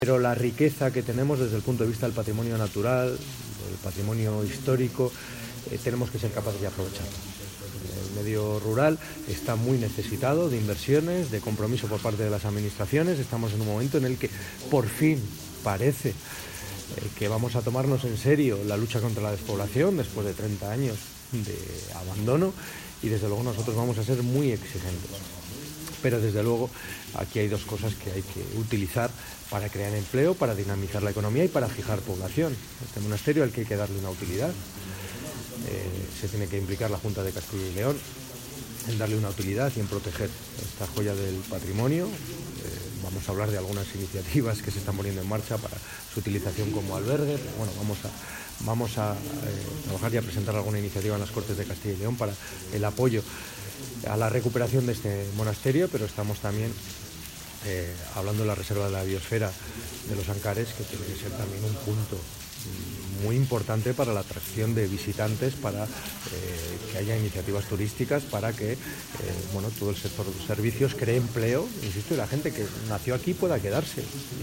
Pero la riqueza que tenemos desde el punto de vista del patrimonio natural, del patrimonio histórico, tenemos que ser capaces de aprovecharlo. El medio rural está muy necesitado de inversiones, de compromiso por parte de las administraciones. Estamos en un momento en el que por fin parece que vamos a tomarnos en serio la lucha contra la despoblación después de 30 años de abandono, y desde luego nosotros vamos a ser muy exigentes. Pero desde luego aquí hay dos cosas que hay que utilizar para crear empleo, para dinamizar la economía y para fijar población. Este monasterio al que hay que darle una utilidad. Se tiene que implicar la Junta de Castilla y León en darle una utilidad y en proteger esta joya del patrimonio. Vamos a hablar de algunas iniciativas que se están poniendo en marcha para su utilización como albergue. Pero bueno, vamos a trabajar y a presentar alguna iniciativa en las Cortes de Castilla y León para el apoyo a la recuperación de este monasterio, pero estamos también hablando de la reserva de la biosfera de los Ancares, que tiene que ser también un punto muy importante para la atracción de visitantes, para que haya iniciativas turísticas, para que todo el sector de los servicios cree empleo, insisto, y la gente que nació aquí pueda quedarse.